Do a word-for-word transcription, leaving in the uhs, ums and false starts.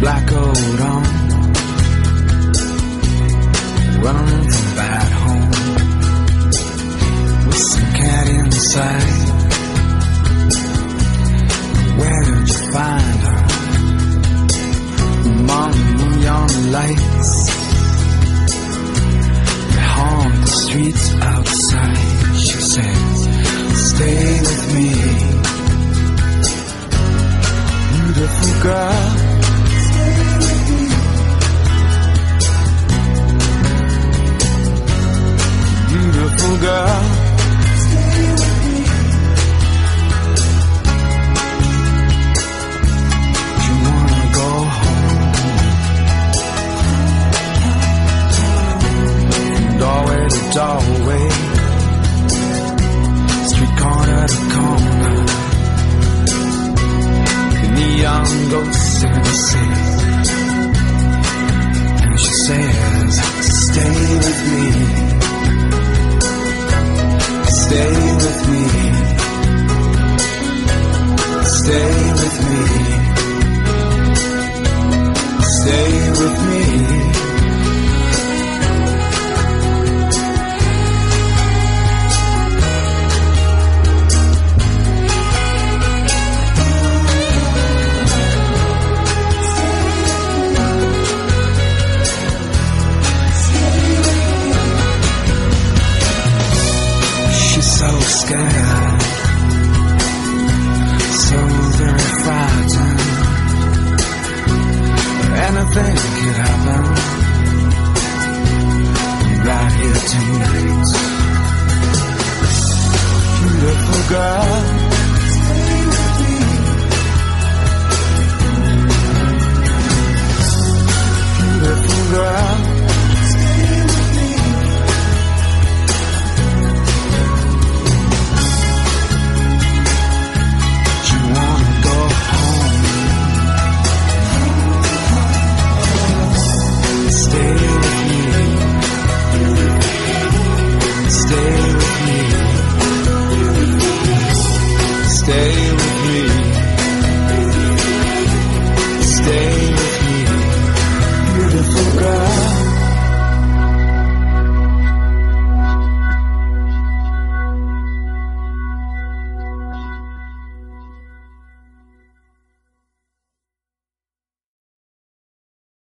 black coat on, running from bad home, with some cat inside. Where did you find her? Among neon lights, they haunt the streets outside. She says, stay with me, beautiful girl. Beautiful girl, stay with me. You wanna go home, from doorway to doorway, street corner to corner, the neon ghosts in the city. And she says, stay with me. Stay with me, stay with me, stay with me. So scared, so very frightened. Anything could happen right here tonight. Beautiful girl, stay with me. Beautiful girl, stay with me. Stay with me, stay with me, stay.